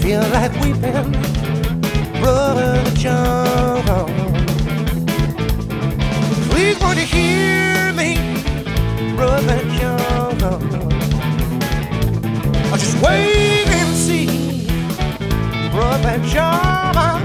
feel like weeping, Brother John, please won't you hear me, Brother John? I'll just wait and see, Brother John.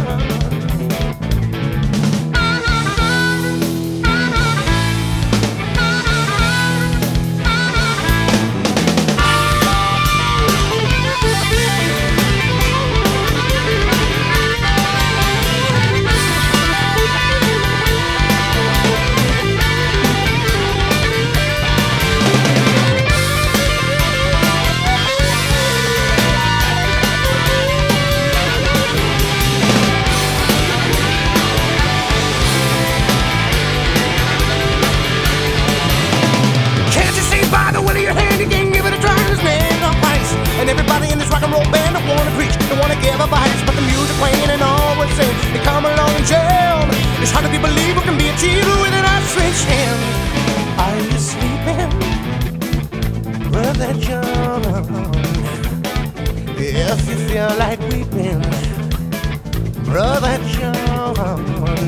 And everybody in this rock and roll band don't wanna preach, don't wanna give advice, but the music playing and all we're saying, they come along and jam. It's hard to be believed what can be achieved with an outstretched hand. Are you sleeping, Brother John? If you feel like weeping, Brother John,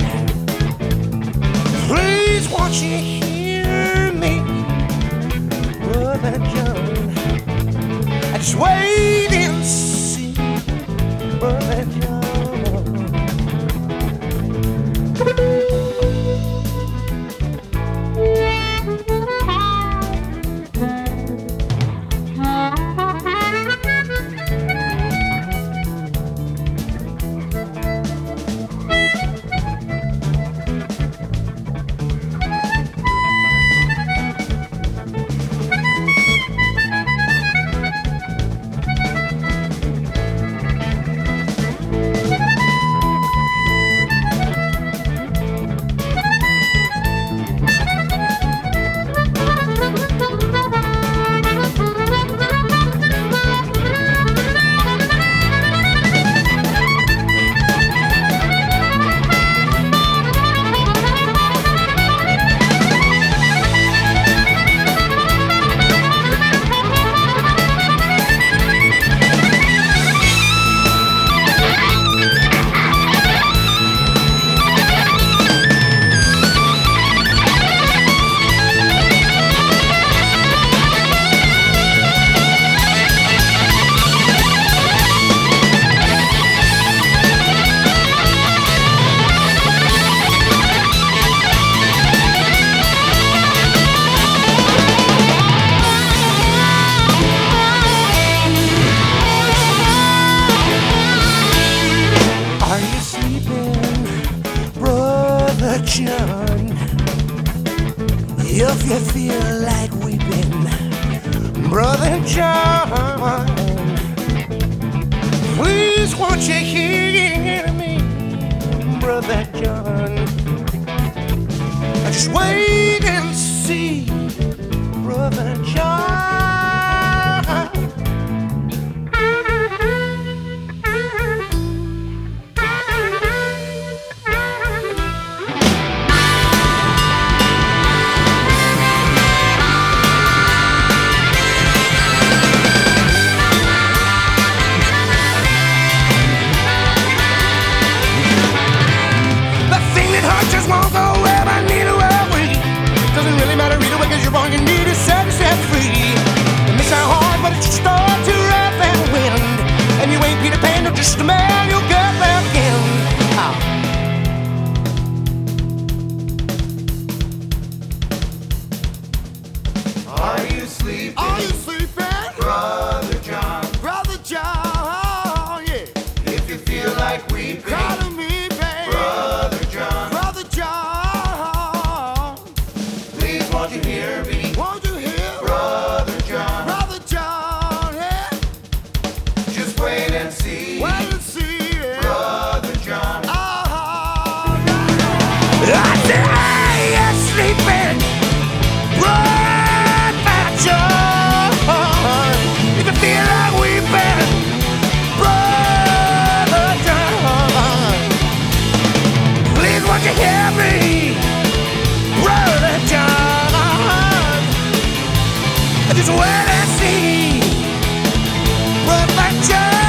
please won't you hear me, Brother John? Just wait and see, Brother John. John, if you feel like weeping, Brother John, please won't you hear me, Brother John? Just wait and see, Brother John. Won't go where I need to away. Doesn't really matter either way, cause you're all you need is set free. It may sound hard, but it's just start to rough and wind. And you ain't Peter Pan, you're just a man, you'll get left in. Are you sleeping? Are you sleeping? Brother John. Brother John, yeah. If you feel like weeping, Cry to me, baby. Brother John. Brother John, Please won't you hear me? won't you hear? Brother John. Brother John, yeah. Just wait and see. Wait and see, yeah. Brother John. I said, are you sleeping, Brother John? If you feel like weeping, Brother John, please won't you hear me, Brother John? Just wait and see, Brother John.